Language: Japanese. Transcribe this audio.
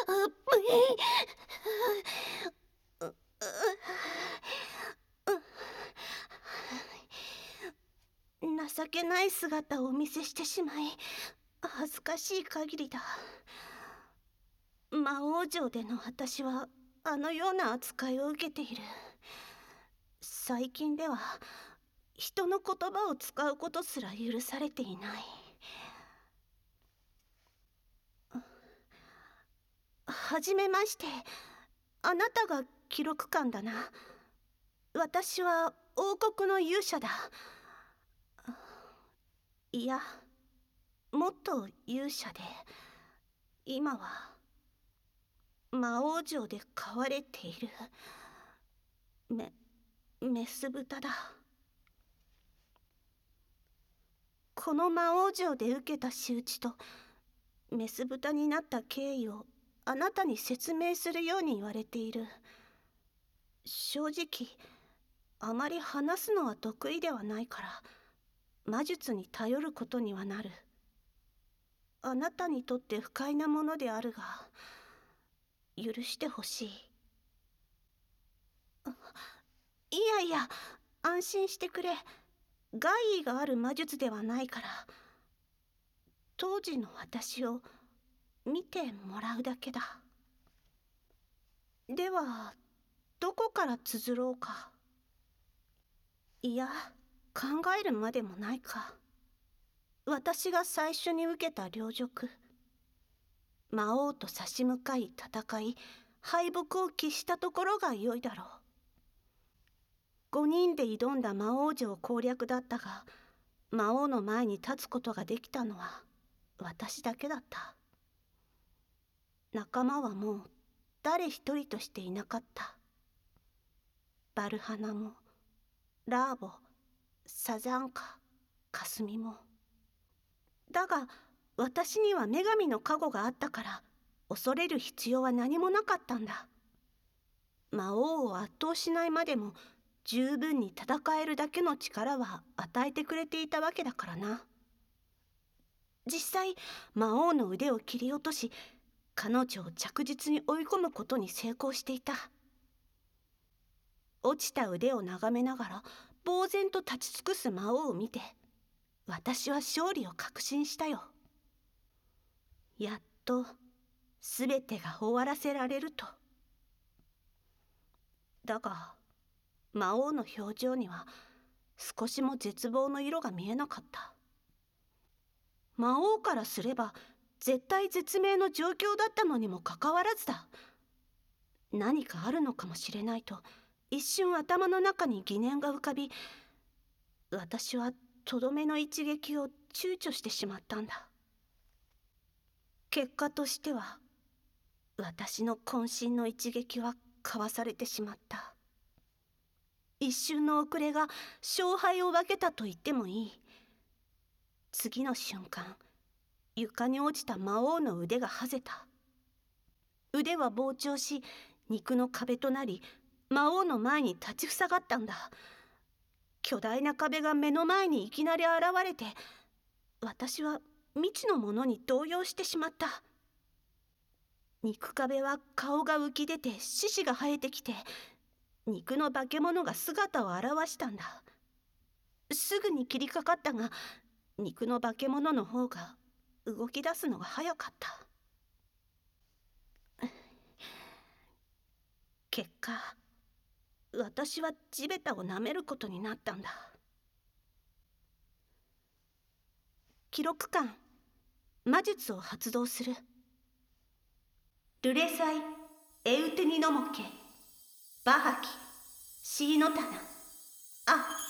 情けない姿をお見せしてしまい恥ずかしい限りだ。魔王城での私はあのような扱いを受けている。最近では人の言葉を使うことすら許されていない。はじめまして。あなたが記録官だな。私は王国の勇者だ。いや、元勇者で今は魔王城で飼われているメス豚だ。この魔王城で受けた仕打ちとメス豚になった経緯をあなたに説明するように言われている。正直あまり話すのは得意ではないから魔術に頼ることにはなる。あなたにとって不快なものであるが許してほしい。いやいや、安心してくれ。害意がある魔術ではないから。当時の私を見てもらうだけだ。ではどこから綴ろうか。いや、考えるまでもないか。私が最初に受けた陵辱、魔王と差し向かい戦い敗北を喫したところが良いだろう。5人で挑んだ魔王城攻略だったが、魔王の前に立つことができたのは私だけだった。仲間はもう誰一人としていなかった。バルハナもラーボ、サザンカ、カスミも。だが私には女神の加護があったから恐れる必要は何もなかったんだ。魔王を圧倒しないまでも十分に戦えるだけの力は与えてくれていたわけだからな。実際魔王の腕を切り落とし彼女を着実に追い込むことに成功していた。落ちた腕を眺めながら呆然と立ち尽くす魔王を見て私は勝利を確信したよ。やっと全てが終わらせられると。だが魔王の表情には少しも絶望の色が見えなかった。魔王からすれば絶体絶命の状況だったのにもかかわらずだ。何かあるのかもしれないと一瞬頭の中に疑念が浮かび、私はとどめの一撃を躊躇してしまったんだ。結果としては私の渾身の一撃はかわされてしまった。一瞬の遅れが勝敗を分けたと言ってもいい。次の瞬間、床に落ちた魔王の腕がはぜた。腕は膨張し肉の壁となり魔王の前に立ちふさがったんだ。巨大な壁が目の前にいきなり現れて私は未知のものに動揺してしまった。肉壁は顔が浮き出て獅子が生えてきて肉の化け物が姿を現したんだ。すぐに切りかかったが肉の化け物の方が動き出すのが早かった。結果私は地べたを舐めることになったんだ。記録官、魔術を発動する。ルレサイ・エウテニノモケ、バハキ、シーノタナ、あ、